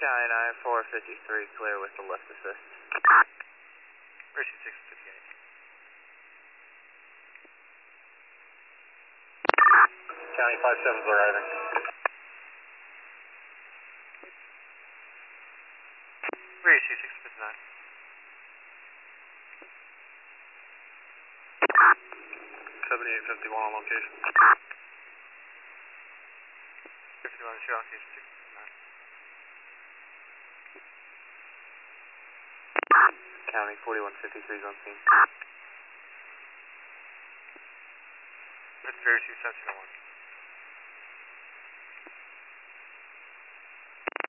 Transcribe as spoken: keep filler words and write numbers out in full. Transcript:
County nine four fifty-three, clear with the lift assist. Mercy six fifty-eight. County five seven's arriving. Mercy six fifty-nine. seventy-eight fifty-one on location. fifty-one Cherokee six fifty-nine. County forty-one fifty-three is on scene. That's Mercy Sentinel one.